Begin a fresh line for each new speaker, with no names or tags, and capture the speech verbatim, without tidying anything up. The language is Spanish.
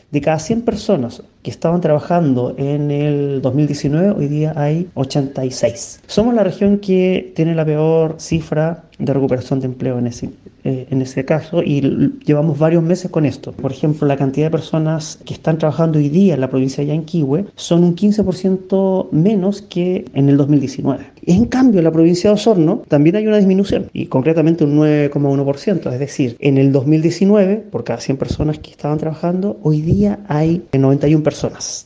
De cada cien personas que estaban trabajando en el dos mil diecinueve, hoy día hay ochenta y seis. Somos la región que tiene la peor cifra de recuperación de empleo en ese, eh, en ese caso, y l- llevamos varios meses con esto. Por ejemplo, la cantidad de personas que están trabajando hoy día en la provincia de Yanquihue son un quince por ciento menos que en el dos mil diecinueve. En cambio, en la provincia de Osorno también hay una disminución, y concretamente un nueve coma uno por ciento. Es decir, en el dos mil diecinueve, por cada cien personas que estaban trabajando, hoy día hay noventa y una personas.